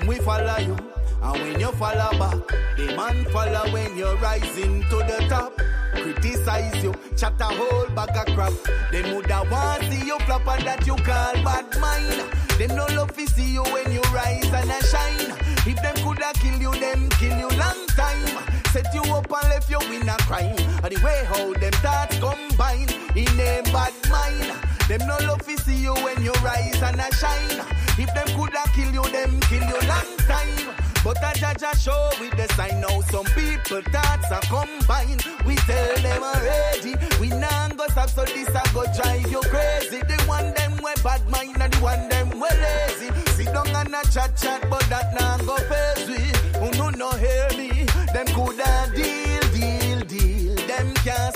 them we follow you. And when you follow back, the man follow when you're rising to the top. Criticize you, chat a whole bag of crap. Them woulda want see you flop and that you call bad mind. Them no love to see you when you rise and a shine. If them coulda kill you, them kill you long time. Set you up and left you in a crime. And the way how them thoughts combine in a bad mind. Them no love to see you when you rise and a shine. If them coulda kill you, them kill you long time. But a judge a show with the sign now. Some people thoughts are combined. We tell them already. We nah go stop, so this a go drive you crazy. The one them we bad mind and the one them we lazy. Sit down and a chat, but that nah go face we. Who no hear me? Them coulda deal. Them can't